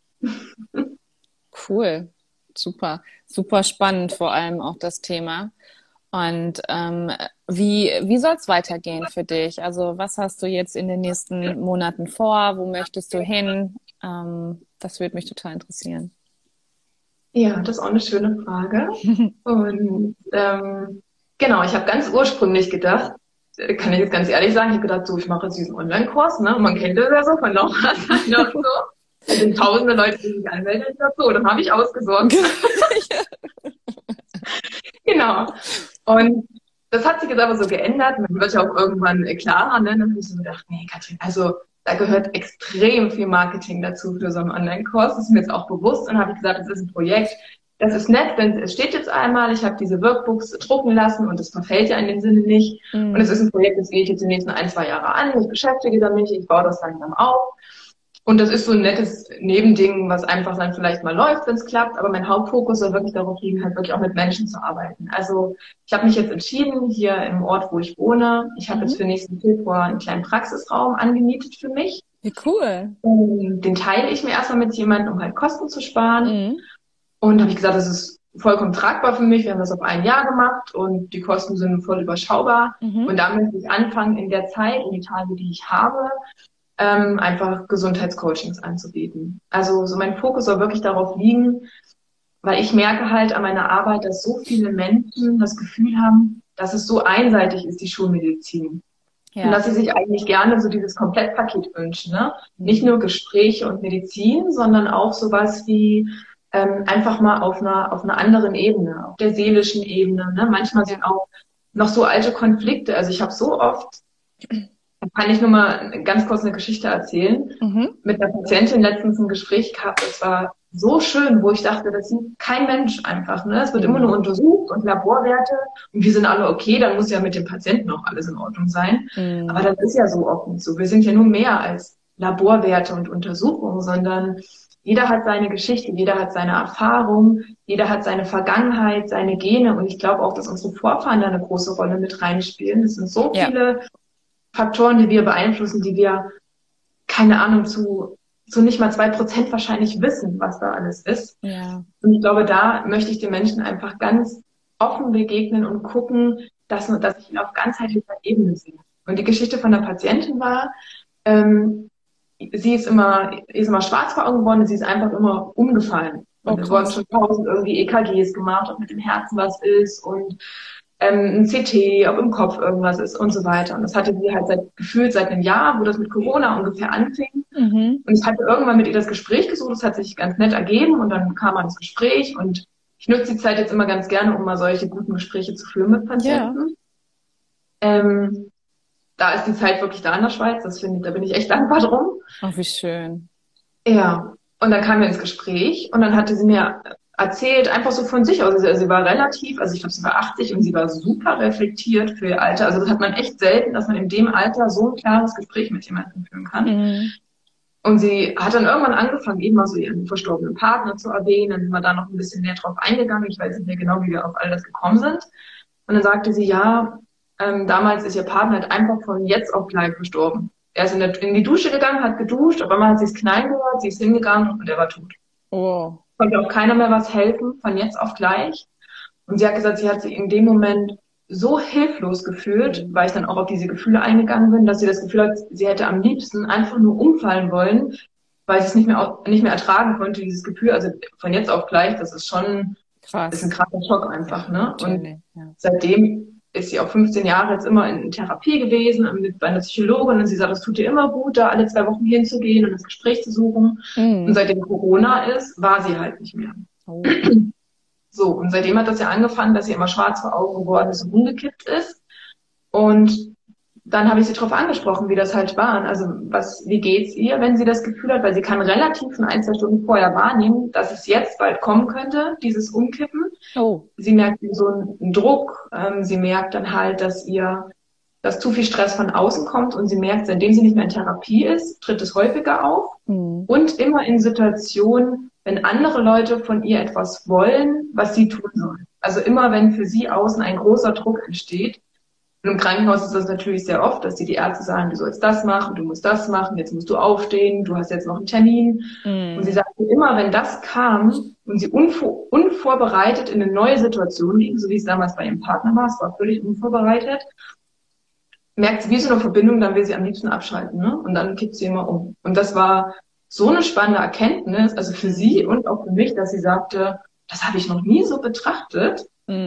Cool. Super. Super spannend, vor allem auch das Thema. Und wie soll es weitergehen für dich? Also was hast du jetzt in den nächsten Monaten vor? Wo möchtest du hin? Das würde mich total interessieren. Ja, das ist auch eine schöne Frage. Und genau, ich habe ganz ursprünglich gedacht, kann ich jetzt ganz ehrlich sagen, ich habe gedacht, so, ich mache jetzt diesen Online-Kurs, ne? Und man kennt das ja so von Laura sein und so. Da sind tausende Leute, die sich anmelden dazu. Dann habe ich ausgesorgt. Genau. Und das hat sich jetzt aber so geändert. Man wird ja auch irgendwann klarer, ne? Dann habe ich so gedacht, nee, Katrin, also da gehört extrem viel Marketing dazu für so einen Online-Kurs. Das ist mir jetzt auch bewusst. Und habe ich gesagt, das ist ein Projekt. Das ist nett, wenn es steht jetzt einmal, ich habe diese Workbooks drucken lassen und es verfällt ja in dem Sinne nicht. Und es ist ein Projekt, das gehe ich jetzt die nächsten 1, 2 Jahre an. Ich beschäftige damit, ich baue das langsam auf. Und das ist so ein nettes Nebending, was einfach dann vielleicht mal läuft, wenn es klappt. Aber mein Hauptfokus soll wirklich darauf liegen, halt wirklich auch mit Menschen zu arbeiten. Also ich habe mich jetzt entschieden, hier im Ort, wo ich wohne, ich habe jetzt für nächsten Februar einen kleinen Praxisraum angemietet für mich. Wie cool. Und den teile ich mir erstmal mit jemandem, um halt Kosten zu sparen. Und da habe ich gesagt, das ist vollkommen tragbar für mich. Wir haben das auf 1 Jahr gemacht und die Kosten sind voll überschaubar. Und da möchte ich anfangen, in der Zeit, in die Tage, die ich habe, einfach Gesundheitscoachings anzubieten. Also so mein Fokus soll wirklich darauf liegen, weil ich merke halt an meiner Arbeit, dass so viele Menschen das Gefühl haben, dass es so einseitig ist, die Schulmedizin. Ja. Und dass sie sich eigentlich gerne so dieses Komplettpaket wünschen. Ne? Nicht nur Gespräche und Medizin, sondern auch sowas wie einfach mal auf einer anderen Ebene, auf der seelischen Ebene. Ne? Manchmal sind auch noch so alte Konflikte. Also ich habe so oft... Kann ich nur mal ganz kurz eine Geschichte erzählen. Mit einer Patientin letztens ein Gespräch gehabt. Das war so schön, wo ich dachte, das sieht kein Mensch einfach. Ne? Es wird immer nur untersucht und Laborwerte und wir sind alle okay. Dann muss ja mit dem Patienten auch alles in Ordnung sein. Aber das ist ja so oft nicht so. Wir sind ja nur mehr als Laborwerte und Untersuchungen, sondern jeder hat seine Geschichte, jeder hat seine Erfahrung, jeder hat seine Vergangenheit, seine Gene. Und ich glaube auch, dass unsere Vorfahren da eine große Rolle mit reinspielen. Es sind so viele Faktoren, die wir beeinflussen, die wir, keine Ahnung, zu nicht mal 2% wahrscheinlich wissen, was da alles ist. Ja. Und ich glaube, da möchte ich den Menschen einfach ganz offen begegnen und gucken, dass ich ihn auf ganzheitlicher Ebene sehe. Und die Geschichte von der Patientin war, sie ist immer schwarz vor Augen geworden, sie ist einfach immer umgefallen. Und es wurden schon 1000 irgendwie EKGs gemacht, ob mit dem Herzen was ist und ein CT, ob im Kopf irgendwas ist und so weiter. Und das hatte sie halt gefühlt seit einem Jahr, wo das mit Corona ungefähr anfing. Und ich hatte irgendwann mit ihr das Gespräch gesucht, das hat sich ganz nett ergeben und dann kam man ins Gespräch und ich nutze die Zeit jetzt immer ganz gerne, um mal solche guten Gespräche zu führen mit Patienten. Da ist die Zeit wirklich da in der Schweiz, da bin ich echt dankbar drum. Ach, wie schön. Ja, und dann kamen wir ins Gespräch und dann hatte sie mir erzählt, einfach so von sich aus. Sie war relativ, also ich glaube, sie war 80 und sie war super reflektiert für ihr Alter. Also das hat man echt selten, dass man in dem Alter so ein klares Gespräch mit jemandem führen kann. Und sie hat dann irgendwann angefangen, eben mal so ihren verstorbenen Partner zu erwähnen. Dann sind wir da noch ein bisschen näher drauf eingegangen. Ich weiß nicht mehr genau, wie wir auf all das gekommen sind. Und dann sagte sie, ja, damals ist ihr Partner halt einfach von jetzt auf gleich verstorben. Er ist in die Dusche gegangen, hat geduscht, auf einmal hat sie es knallen gehört, sie ist hingegangen und er war tot. Oh. Konnte auch keiner mehr was helfen, von jetzt auf gleich. Und sie hat gesagt, sie hat sich in dem Moment so hilflos gefühlt, weil ich dann auch auf diese Gefühle eingegangen bin, dass sie das Gefühl hat, sie hätte am liebsten einfach nur umfallen wollen, weil sie es nicht mehr ertragen konnte, dieses Gefühl. Also von jetzt auf gleich, das ist schon krass. Ist ein krasser Schock einfach, ne? Und seitdem ist sie auch 15 Jahre jetzt immer in Therapie gewesen bei einer Psychologin und sie sagt, das tut ihr immer gut, da alle 2 Wochen hinzugehen und das Gespräch zu suchen. Und seitdem Corona ist, war sie halt nicht mehr. Oh. So, und seitdem hat das ja angefangen, dass sie immer schwarz vor Augen geworden ist und umgekippt ist. Und dann habe ich sie darauf angesprochen, wie das halt war. Also wie geht's ihr, wenn sie das Gefühl hat, weil sie kann relativ schon 1, 2 Stunden vorher wahrnehmen, dass es jetzt bald kommen könnte, dieses Umkippen. Oh. Sie merkt so einen Druck, sie merkt dann halt, dass zu viel Stress von außen kommt und sie merkt, seitdem sie nicht mehr in Therapie ist, tritt es häufiger auf und immer in Situationen, wenn andere Leute von ihr etwas wollen, was sie tun soll. Also immer, wenn für sie außen ein großer Druck entsteht. Und im Krankenhaus ist das natürlich sehr oft, dass die Ärzte sagen, du sollst das machen, du musst das machen, jetzt musst du aufstehen, du hast jetzt noch einen Termin. Und sie sagte immer, wenn das kam und sie unvorbereitet in eine neue Situation ging, so wie es damals bei ihrem Partner war, es war völlig unvorbereitet, merkt sie wie so eine Verbindung, dann will sie am liebsten abschalten, ne? Und dann kippt sie immer um. Und das war so eine spannende Erkenntnis, also für sie und auch für mich, dass sie sagte, das habe ich noch nie so betrachtet.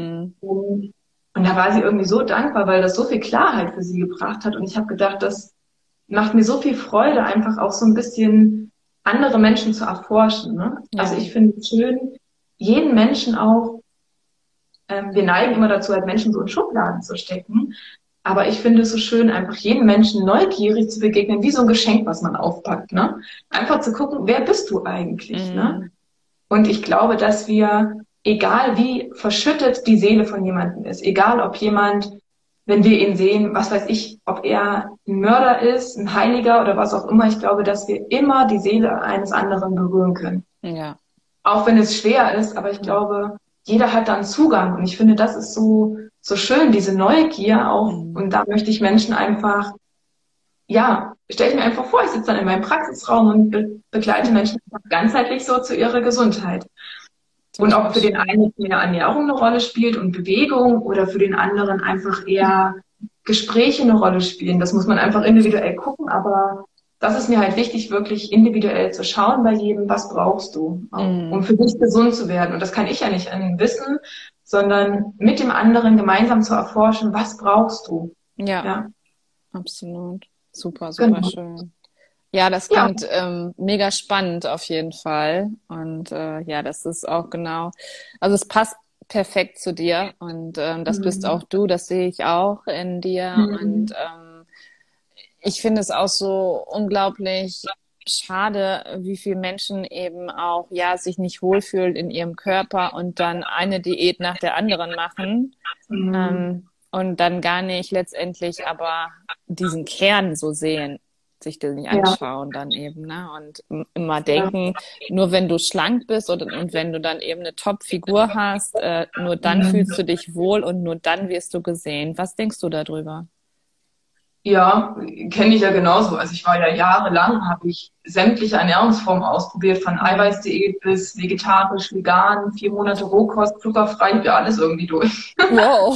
Und da war sie irgendwie so dankbar, weil das so viel Klarheit für sie gebracht hat. Und ich habe gedacht, das macht mir so viel Freude, einfach auch so ein bisschen andere Menschen zu erforschen. Ne? Ja. Also ich finde es schön, jeden Menschen auch, wir neigen immer dazu, halt Menschen so in Schubladen zu stecken. Aber ich finde es so schön, einfach jedem Menschen neugierig zu begegnen, wie so ein Geschenk, was man aufpackt. Ne? Einfach zu gucken, wer bist du eigentlich? Ne? Und ich glaube, dass wir, egal wie verschüttet die Seele von jemandem ist, egal ob jemand, wenn wir ihn sehen, was weiß ich, ob er ein Mörder ist, ein Heiliger oder was auch immer, ich glaube, dass wir immer die Seele eines anderen berühren können. Ja. Auch wenn es schwer ist, aber ich glaube, jeder hat da einen Zugang. Und ich finde, das ist so schön, diese Neugier auch. Und da möchte ich Menschen einfach, ja, stelle ich mir einfach vor, ich sitze dann in meinem Praxisraum und begleite Menschen ganzheitlich so zu ihrer Gesundheit. Und ob für den einen mehr Ernährung eine Rolle spielt und Bewegung oder für den anderen einfach eher Gespräche eine Rolle spielen. Das muss man einfach individuell gucken, aber das ist mir halt wichtig, wirklich individuell zu schauen bei jedem, was brauchst du, um für dich gesund zu werden. Und das kann ich ja nicht wissen, sondern mit dem anderen gemeinsam zu erforschen, was brauchst du. Ja. Absolut. Super schön. Ja, das klingt mega spannend auf jeden Fall. Und das ist auch genau, also es passt perfekt zu dir und das bist auch du, das sehe ich auch in dir. Und ich finde es auch so unglaublich schade, wie viele Menschen eben auch sich nicht wohlfühlen in ihrem Körper und dann eine Diät nach der anderen machen. Und dann gar nicht letztendlich aber diesen Kern so sehen, sich das nicht anschauen dann eben, ne? Und immer denken, nur wenn du schlank bist und wenn du dann eben eine Top-Figur hast, nur dann fühlst du dich wohl und nur dann wirst du gesehen. Was denkst du darüber? Ja, kenne ich ja genauso. Also ich war ja jahrelang, habe ich sämtliche Ernährungsformen ausprobiert, von Eiweißdiät bis vegetarisch, vegan, 4 Monate Rohkost, zuckerfrei, ja alles irgendwie durch. Wow.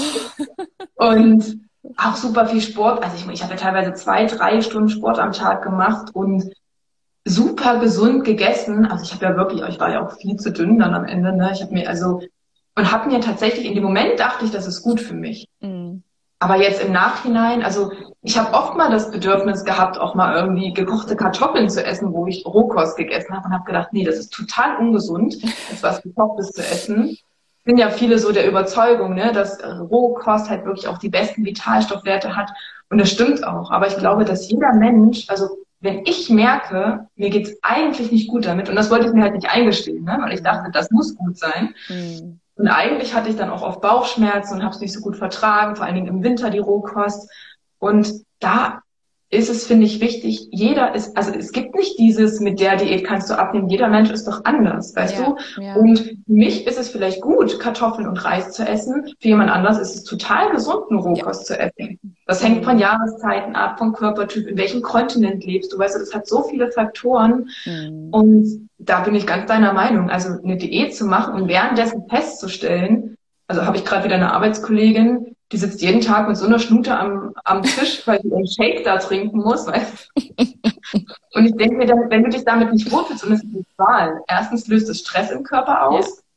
Und auch super viel Sport. Also ich habe ja teilweise 2-3 Stunden Sport am Tag gemacht und super gesund gegessen. Also ich war ja auch viel zu dünn dann am Ende, ne? Und habe mir tatsächlich in dem Moment dachte ich, das ist gut für mich. Aber jetzt im Nachhinein, also ich habe oft mal das Bedürfnis gehabt, auch mal irgendwie gekochte Kartoffeln zu essen, wo ich Rohkost gegessen habe und habe gedacht, nee, das ist total ungesund, jetzt was Gekochtes zu essen. Sind ja viele so der Überzeugung, ne, dass Rohkost halt wirklich auch die besten Vitalstoffwerte hat. Und das stimmt auch. Aber ich glaube, dass jeder Mensch, also wenn ich merke, mir geht's eigentlich nicht gut damit, und das wollte ich mir halt nicht eingestehen, ne, weil ich dachte, das muss gut sein. Und eigentlich hatte ich dann auch oft Bauchschmerzen und habe es nicht so gut vertragen, vor allen Dingen im Winter die Rohkost. Und da ist es, finde ich, wichtig, also es gibt nicht dieses, mit der Diät kannst du abnehmen, jeder Mensch ist doch anders, weißt du? Ja. Und für mich ist es vielleicht gut, Kartoffeln und Reis zu essen, für jemand anders ist es total gesund, eine Rohkost zu essen. Das hängt von Jahreszeiten ab, vom Körpertyp, in welchem Kontinent lebst du, weißt du, das hat so viele Faktoren und da bin ich ganz deiner Meinung, also eine Diät zu machen und währenddessen festzustellen, also habe ich gerade wieder eine Arbeitskollegin, die sitzt jeden Tag mit so einer Schnute am Tisch, weil sie einen Shake da trinken muss. Weißt du? Und ich denke mir, wenn du dich damit nicht wohlfühlst, und es ist eine Wahl, erstens löst es Stress im Körper aus,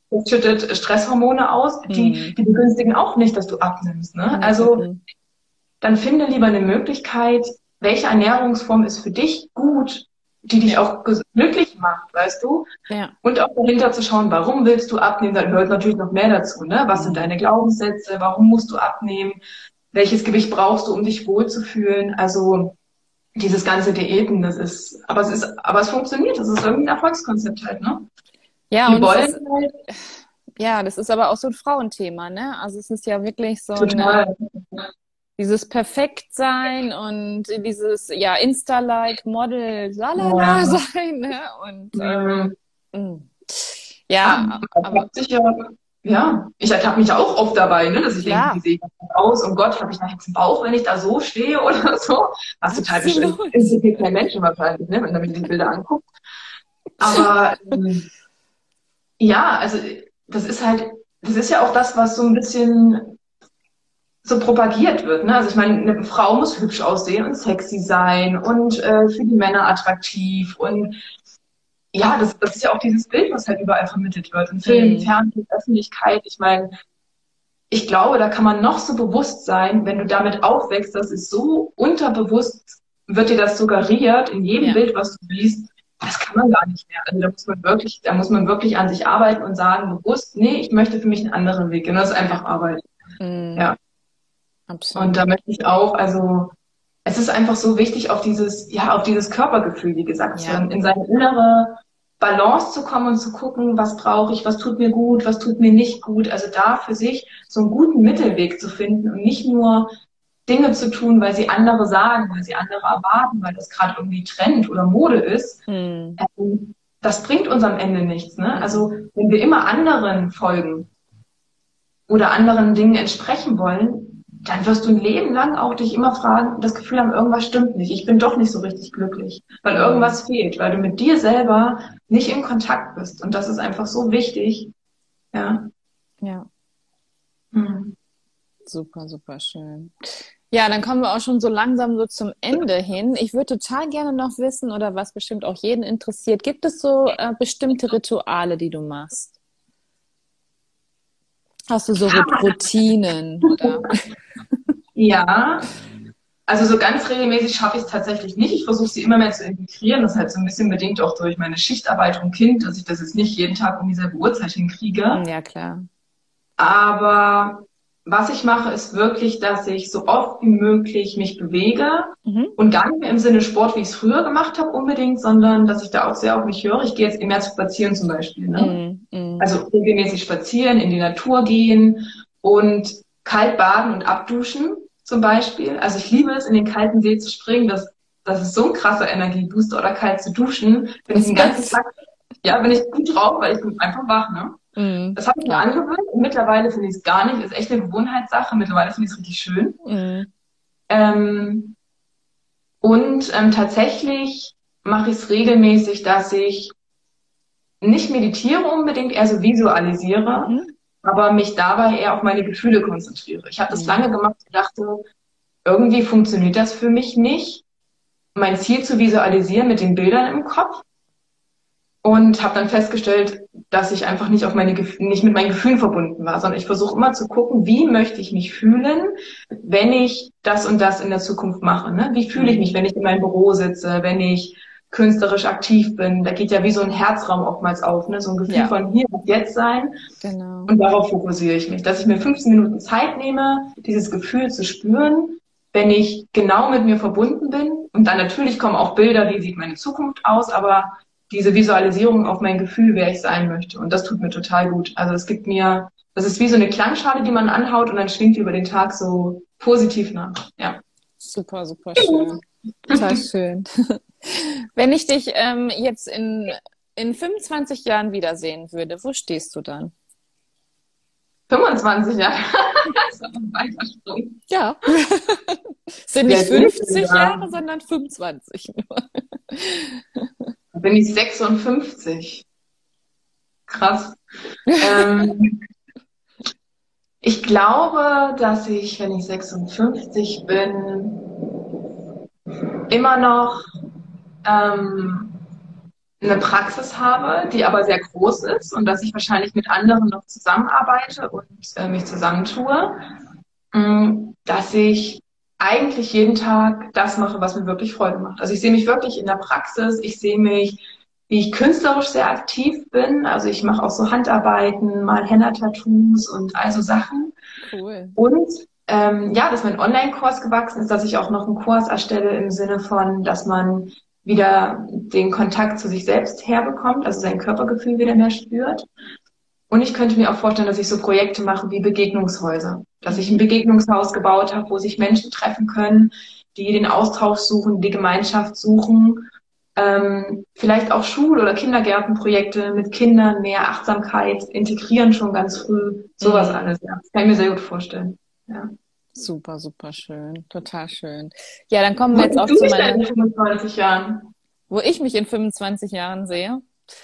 das schüttet Stresshormone aus, die begünstigen auch nicht, dass du abnimmst. Ne? Also dann finde lieber eine Möglichkeit, welche Ernährungsform ist für dich gut, die dich auch glücklich macht, weißt du? Ja. Und auch dahinter zu schauen, warum willst du abnehmen, da gehört natürlich noch mehr dazu, ne? Was sind deine Glaubenssätze, warum musst du abnehmen, welches Gewicht brauchst du, um dich wohlzufühlen? Also dieses ganze Diäten, aber es funktioniert, das ist irgendwie ein Erfolgskonzept halt, ne? Ja, Die und wollen das ist aber auch so ein Frauenthema, ne? Also es ist ja wirklich so total. dieses Perfektsein und dieses, Insta-like, Model, lalala sein, ne? Und ja, aber ich ertappe mich auch oft dabei, ne, dass ich denke, wie sehe ich aus? Oh Gott, habe ich nachher jetzt einen Bauch, wenn ich da so stehe oder so? Was total bestimmt. Interessiert kein Menschen wahrscheinlich, ne, wenn man die Bilder anguckt. Aber also das ist ja auch das, was so ein bisschen so propagiert wird. Ne? Also ich meine, eine Frau muss hübsch aussehen und sexy sein und für die Männer attraktiv. Und ja, das ist ja auch dieses Bild, was halt überall vermittelt wird. In Filmen, Fernsehen, Öffentlichkeit. Ich meine, ich glaube, da kann man noch so bewusst sein, wenn du damit aufwächst, das ist so unterbewusst, wird dir das suggeriert in jedem Bild, was du siehst. Das kann man gar nicht mehr. Also da muss man wirklich an sich arbeiten und sagen, bewusst, nee, ich möchte für mich einen anderen Weg. Und das ist einfach Arbeit. Ja. Absolut. Und da möchte ich auch, also es ist einfach so wichtig, auf dieses Körpergefühl, wie gesagt, in seine innere Balance zu kommen und zu gucken, was brauche ich, was tut mir gut, was tut mir nicht gut. Also da für sich so einen guten Mittelweg zu finden und nicht nur Dinge zu tun, weil sie andere sagen, weil sie andere erwarten, weil das gerade irgendwie Trend oder Mode ist. Das bringt uns am Ende nichts. Ne? Also wenn wir immer anderen folgen oder anderen Dingen entsprechen wollen, dann wirst du ein Leben lang auch dich immer fragen, das Gefühl haben, irgendwas stimmt nicht. Ich bin doch nicht so richtig glücklich, weil irgendwas fehlt, weil du mit dir selber nicht in Kontakt bist. Und das ist einfach so wichtig. Ja. Super, super schön. Ja, dann kommen wir auch schon so langsam so zum Ende hin. Ich würde total gerne noch wissen, oder was bestimmt auch jeden interessiert, gibt es so bestimmte Rituale, die du machst? Hast du so Routinen? Oder? Ja, also so ganz regelmäßig schaffe ich es tatsächlich nicht. Ich versuche sie immer mehr zu integrieren. Das ist halt so ein bisschen bedingt auch durch meine Schichtarbeit und Kind, dass ich das jetzt nicht jeden Tag um dieselbe Uhrzeit hinkriege. Ja, klar. Aber was ich mache, ist wirklich, dass ich so oft wie möglich mich bewege und gar nicht mehr im Sinne Sport, wie ich es früher gemacht habe unbedingt, sondern dass ich da auch sehr auf mich höre. Ich gehe jetzt immer spazieren zum Beispiel. Ne? Also regelmäßig spazieren, in die Natur gehen und kalt baden und abduschen zum Beispiel. Also ich liebe es, in den kalten See zu springen. Das ist so ein krasser Energiebooster, oder kalt zu duschen. Bin ich den ganzen Tag, bin ich gut drauf, weil ich bin einfach wach, ne? Das habe ich mir angewöhnt und mittlerweile finde ich es gar nicht. Ist echt eine Gewohnheitssache. Mittlerweile finde ich es richtig schön. Tatsächlich mache ich es regelmäßig, dass ich nicht meditiere unbedingt, eher so visualisiere, aber mich dabei eher auf meine Gefühle konzentriere. Ich habe das lange gemacht und dachte, irgendwie funktioniert das für mich nicht, mein Ziel zu visualisieren mit den Bildern im Kopf. Und habe dann festgestellt, dass ich einfach nicht mit meinen Gefühlen verbunden war, sondern ich versuche immer zu gucken, wie möchte ich mich fühlen, wenn ich das und das in der Zukunft mache. Ne? Wie fühle ich mich, wenn ich in meinem Büro sitze, wenn ich künstlerisch aktiv bin? Da geht ja wie so ein Herzraum oftmals auf, ne? So ein Gefühl von hier und jetzt sein. Genau. Und darauf fokussiere ich mich, dass ich mir 15 Minuten Zeit nehme, dieses Gefühl zu spüren, wenn ich genau mit mir verbunden bin. Und dann natürlich kommen auch Bilder, wie sieht meine Zukunft aus, aber diese Visualisierung auf mein Gefühl, wer ich sein möchte. Und das tut mir total gut. Also das ist wie so eine Klangschale, die man anhaut und dann schwingt die über den Tag so positiv nach. Ja. Super, super schön. Total schön. Wenn ich dich jetzt in 25 Jahren wiedersehen würde, wo stehst du dann? 25 Jahre? Das ist aber ein weiter Sprung. Ja. Sind nicht 50 Jahre, sondern 25 nur. Da bin ich 56. Krass. Ich glaube, dass ich, wenn ich 56 bin, immer noch eine Praxis habe, die aber sehr groß ist und dass ich wahrscheinlich mit anderen noch zusammenarbeite und mich zusammentue, dass ich eigentlich jeden Tag das mache, was mir wirklich Freude macht. Also ich sehe mich wirklich in der Praxis, ich sehe mich, wie ich künstlerisch sehr aktiv bin. Also ich mache auch so Handarbeiten, mal Henna-Tattoos und all so Sachen. Cool. Und dass mein Online-Kurs gewachsen ist, dass ich auch noch einen Kurs erstelle im Sinne von, dass man wieder den Kontakt zu sich selbst herbekommt, also sein Körpergefühl wieder mehr spürt. Und ich könnte mir auch vorstellen, dass ich so Projekte mache wie Begegnungshäuser. Dass ich ein Begegnungshaus gebaut habe, wo sich Menschen treffen können, die den Austausch suchen, die Gemeinschaft suchen. Vielleicht auch Schul- oder Kindergärtenprojekte mit Kindern, mehr Achtsamkeit integrieren schon ganz früh. Sowas alles, ja. Das kann ich mir sehr gut vorstellen. Ja. Super, super schön. Total schön. Ja, dann kommen wir jetzt auch zu meiner... in 25 Jahren? Wo ich mich in 25 Jahren sehe?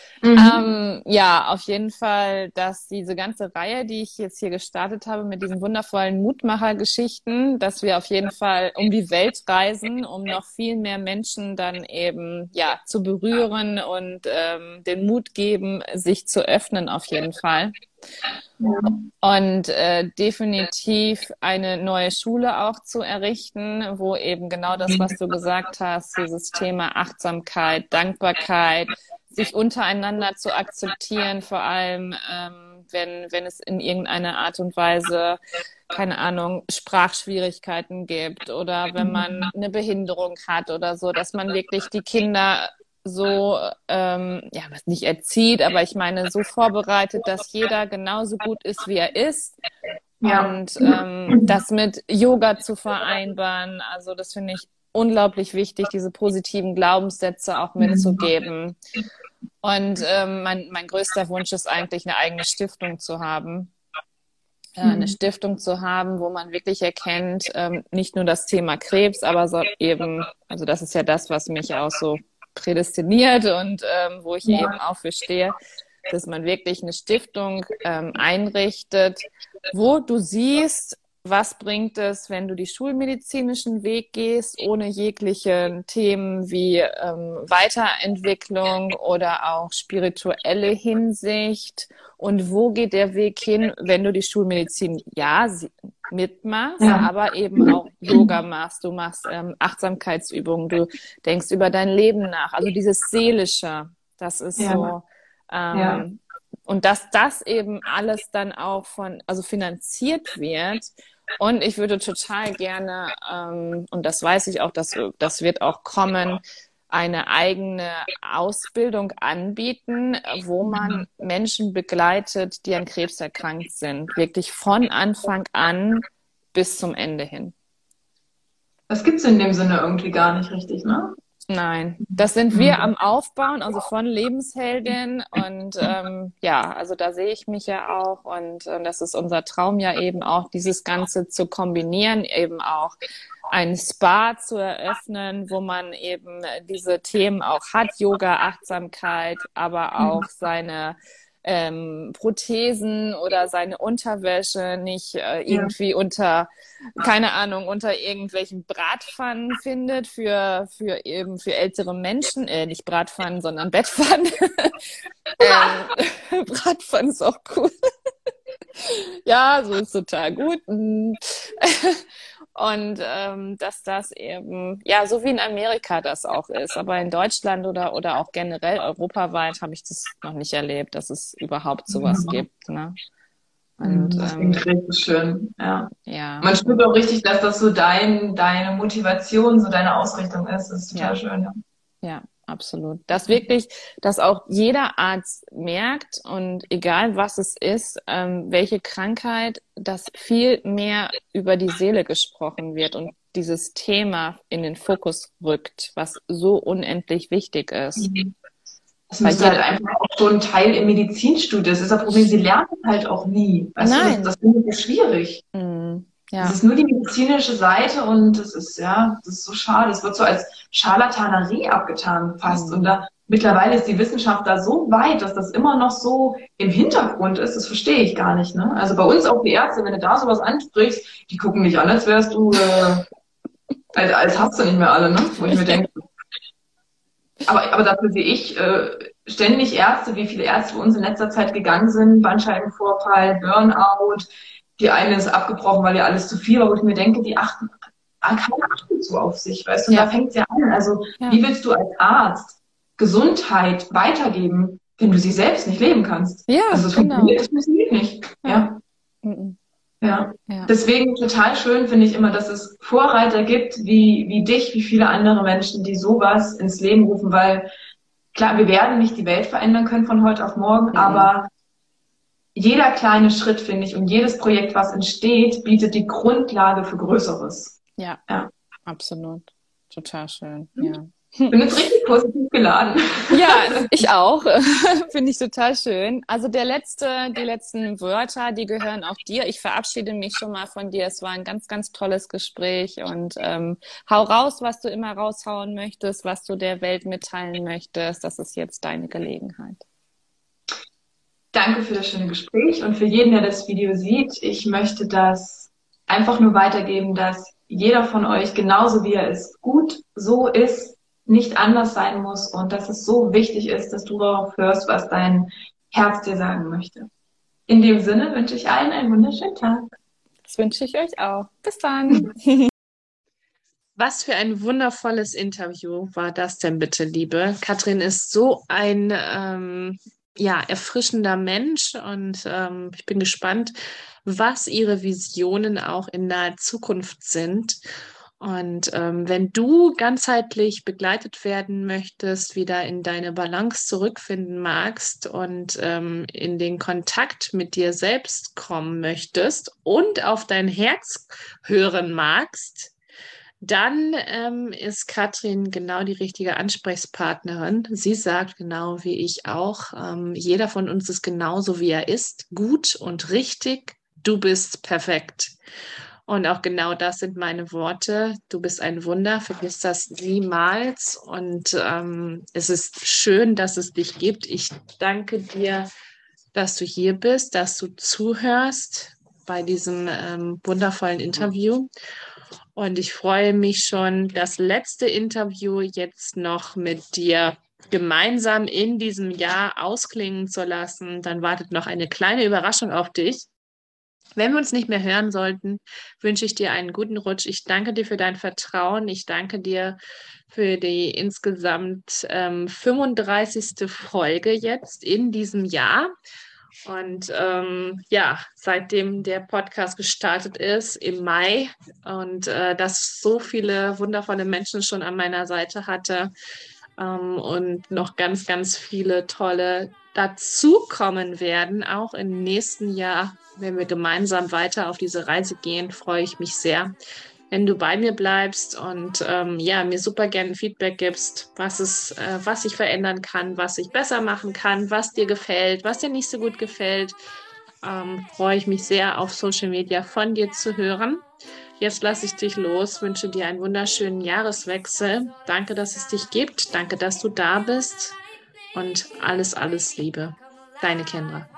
Ja, auf jeden Fall, dass diese ganze Reihe, die ich jetzt hier gestartet habe mit diesen wundervollen Mutmacher-Geschichten, dass wir auf jeden Fall um die Welt reisen, um noch viel mehr Menschen dann eben ja zu berühren und den Mut geben, sich zu öffnen auf jeden Fall. Ja. Und definitiv eine neue Schule auch zu errichten, wo eben genau das, was du gesagt hast, dieses Thema Achtsamkeit, Dankbarkeit, sich untereinander zu akzeptieren, vor allem wenn es in irgendeiner Art und Weise, keine Ahnung, Sprachschwierigkeiten gibt oder wenn man eine Behinderung hat oder so, dass man wirklich die Kinder so, was nicht erzieht, aber ich meine so vorbereitet, dass jeder genauso gut ist, wie er ist. Ja. Und das mit Yoga zu vereinbaren, also das finde ich unglaublich wichtig, diese positiven Glaubenssätze auch mitzugeben. Und mein größter Wunsch ist eigentlich, eine eigene Stiftung zu haben. Eine Stiftung zu haben, wo man wirklich erkennt, nicht nur das Thema Krebs, aber so eben, also das ist ja das, was mich auch so prädestiniert und wo ich eben auch für stehe, dass man wirklich eine Stiftung einrichtet, wo du siehst, was bringt es, wenn du die schulmedizinischen Weg gehst, ohne jegliche Themen wie Weiterentwicklung oder auch spirituelle Hinsicht? Und wo geht der Weg hin, wenn du die Schulmedizin mitmachst, aber eben auch Yoga machst, du machst Achtsamkeitsübungen, du denkst über dein Leben nach. Also dieses Seelische, das ist so... Und dass das eben alles dann auch finanziert wird. Und ich würde total gerne, und das weiß ich auch, das wird auch kommen, eine eigene Ausbildung anbieten, wo man Menschen begleitet, die an Krebs erkrankt sind. Wirklich von Anfang an bis zum Ende hin. Das gibt's in dem Sinne irgendwie gar nicht richtig, ne? Nein, das sind wir am Aufbauen, also von Lebensheldin und also da sehe ich mich ja auch und das ist unser Traum ja eben auch, dieses Ganze zu kombinieren, eben auch ein Spa zu eröffnen, wo man eben diese Themen auch hat, Yoga, Achtsamkeit, aber auch seine Prothesen oder seine Unterwäsche nicht irgendwie unter irgendwelchen Bratpfannen findet für ältere Menschen, nicht Bratpfannen, sondern Bettpfannen. Bratpfannen ist auch cool. Ja, so ist total gut. Und dass das eben, so wie in Amerika das auch ist, aber in Deutschland oder auch generell europaweit habe ich das noch nicht erlebt, dass es überhaupt sowas gibt. Ne? Und, das klingt richtig schön, ja. Man spürt auch richtig, dass das so deine Motivation, so deine Ausrichtung ist. Das ist total schön, ja. Absolut. Dass auch jeder Arzt merkt und egal was es ist, welche Krankheit, dass viel mehr über die Seele gesprochen wird und dieses Thema in den Fokus rückt, was so unendlich wichtig ist. Das müsste halt einfach auch so ein Teil im Medizinstudium. Das ist das Problem, sie lernen halt auch nie. Nein. Das finde ich schwierig. Ja. Das ist nur die medizinische Seite und das ist so schade. Es wird so als Scharlatanerie abgetan fast. Und mittlerweile ist die Wissenschaft da so weit, dass das immer noch so im Hintergrund ist. Das verstehe ich gar nicht, ne? Also bei uns auch die Ärzte, wenn du da sowas ansprichst, die gucken dich an, als wärst du, als hast du nicht mehr alle, ne? Wo ich mir denke, Aber dafür sehe ich ständig Ärzte, wie viele Ärzte bei uns in letzter Zeit gegangen sind, Bandscheibenvorfall, Burnout. Die eine ist abgebrochen, weil ihr alles zu viel war, wo ich mir denke, keiner achtet so auf sich, weißt du? Und da fängt es ja an. Also, wie willst du als Arzt Gesundheit weitergeben, wenn du sie selbst nicht leben kannst? Ja, also, das funktioniert nicht. Ja. Ja. Deswegen total schön finde ich immer, dass es Vorreiter gibt, wie dich, wie viele andere Menschen, die sowas ins Leben rufen, weil klar, wir werden nicht die Welt verändern können von heute auf morgen, aber jeder kleine Schritt, finde ich, und jedes Projekt, was entsteht, bietet die Grundlage für Größeres. Ja. Absolut. Total schön. Ja. Ich bin jetzt richtig positiv geladen. Ja, ich auch. Finde ich total schön. Also die letzten Wörter, die gehören auch dir. Ich verabschiede mich schon mal von dir. Es war ein ganz, ganz tolles Gespräch und hau raus, was du immer raushauen möchtest, was du der Welt mitteilen möchtest. Das ist jetzt deine Gelegenheit. Danke für das schöne Gespräch und für jeden, der das Video sieht. Ich möchte das einfach nur weitergeben, dass jeder von euch, genauso wie er ist, gut so ist, nicht anders sein muss und dass es so wichtig ist, dass du darauf hörst, was dein Herz dir sagen möchte. In dem Sinne wünsche ich allen einen wunderschönen Tag. Das wünsche ich euch auch. Bis dann. Was für ein wundervolles Interview war das denn bitte, Liebe? Katrin ist so ein erfrischender Mensch und ich bin gespannt, was ihre Visionen auch in naher Zukunft sind. Und wenn du ganzheitlich begleitet werden möchtest, wieder in deine Balance zurückfinden magst und in den Kontakt mit dir selbst kommen möchtest und auf dein Herz hören magst, dann ist Katrin genau die richtige Ansprechpartnerin. Sie sagt genau wie ich auch, jeder von uns ist genauso, wie er ist, gut und richtig. Du bist perfekt. Und auch genau das sind meine Worte. Du bist ein Wunder, vergiss das niemals. Und es ist schön, dass es dich gibt. Ich danke dir, dass du hier bist, dass du zuhörst bei diesem wundervollen Interview. Und ich freue mich schon, das letzte Interview jetzt noch mit dir gemeinsam in diesem Jahr ausklingen zu lassen. Dann wartet noch eine kleine Überraschung auf dich. Wenn wir uns nicht mehr hören sollten, wünsche ich dir einen guten Rutsch. Ich danke dir für dein Vertrauen. Ich danke dir für die insgesamt 35. Folge jetzt in diesem Jahr. Und seitdem der Podcast gestartet ist im Mai und dass so viele wundervolle Menschen schon an meiner Seite hatte und noch ganz, ganz viele tolle dazukommen werden, auch im nächsten Jahr, wenn wir gemeinsam weiter auf diese Reise gehen, freue ich mich sehr, wenn du bei mir bleibst und mir super gerne Feedback gibst, was ich verändern kann, was ich besser machen kann, was dir gefällt, was dir nicht so gut gefällt. Freue ich mich sehr, auf Social Media von dir zu hören. Jetzt lasse ich dich los, wünsche dir einen wunderschönen Jahreswechsel. Danke, dass es dich gibt. Danke, dass du da bist. Und alles, alles Liebe. Deine Kendra.